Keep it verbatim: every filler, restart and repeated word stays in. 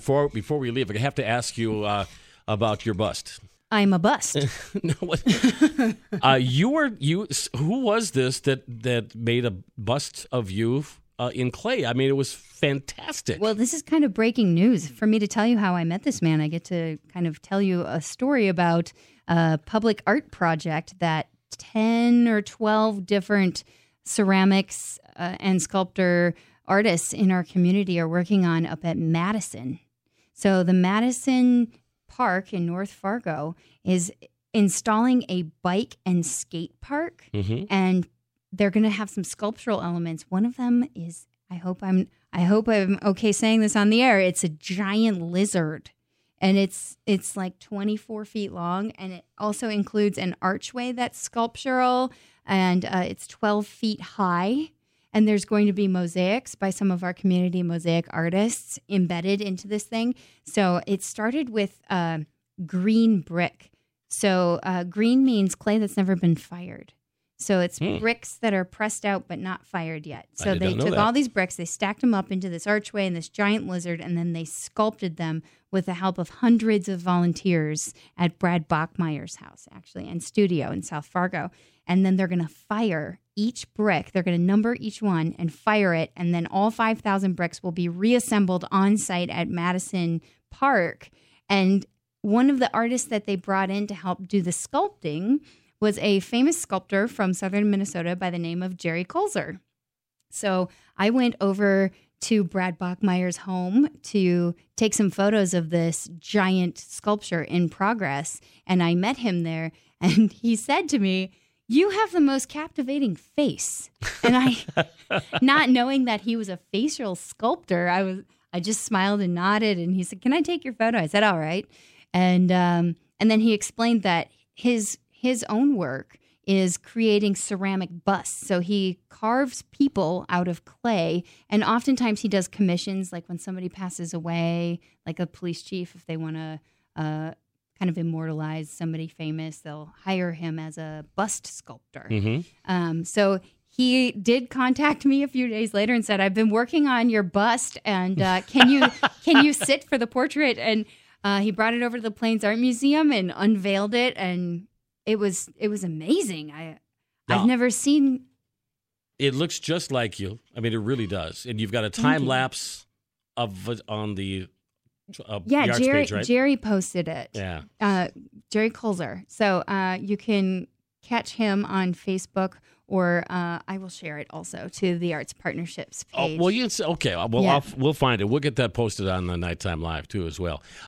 before before we leave, I have to ask you uh, about your bust. I'm a bust. no, what? uh, you were you. Who was this that that made a bust of you uh, in clay? I mean, it was fantastic. Well, this is kind of breaking news. For me to tell you how I met this man, I get to kind of tell you a story about a public art project that ten or twelve different ceramics uh, and sculptor artists in our community are working on up at Madison. So the Madison Park in North Fargo is installing a bike and skate park, mm-hmm. and they're going to have some sculptural elements. One of them is, I hope I'm, I hope I'm okay saying this on the air. It's a giant lizard, and it's it's like twenty-four feet long, and it also includes an archway that's sculptural, and uh, it's twelve feet high. And there's going to be mosaics by some of our community mosaic artists embedded into this thing. So it started with uh, green brick. So uh, green means clay that's never been fired. So it's hmm. bricks that are pressed out but not fired yet. So they took that. all these bricks, they stacked them up into this archway and this giant lizard, and then they sculpted them with the help of hundreds of volunteers at Brad Bachmeyer's house, actually, and studio in South Fargo. And then they're going to fire each brick. They're going to number each one and fire it. And then all five thousand bricks will be reassembled on site at Madison Park. And one of the artists that they brought in to help do the sculpting was a famous sculptor from southern Minnesota by the name of Jerry Colzer. So I went over to Brad Bachmeyer's home to take some photos of this giant sculpture in progress. And I met him there. And he said to me, "You have the most captivating face." And I, not knowing that he was a facial sculptor, I was I just smiled and nodded. And he said, "Can I take your photo?" I said, "All right." And um, and then he explained that his his own work is creating ceramic busts. So he carves people out of clay, and oftentimes he does commissions, like when somebody passes away, like a police chief, if they want to uh, kind of immortalize somebody famous, they'll hire him as a bust sculptor. Mm-hmm. Um, so he did contact me a few days later and said, "I've been working on your bust, and uh, can you can you sit for the portrait?" And uh, he brought it over to the Plains Art Museum and unveiled it, and it was it was amazing. I now, I've never seen. It looks just like you. I mean, it really does. And you've got a time lapse of it on the uh, yeah, the arts Jerry page, right? Jerry posted it. Yeah, uh, Jerry Colzer. So uh, you can catch him on Facebook, or uh, I will share it also to the Arts Partnerships page. Oh, well, you can say, okay. Well, Yeah. I'll, we'll find it. We'll get that posted on the Nighttime Live too, as well.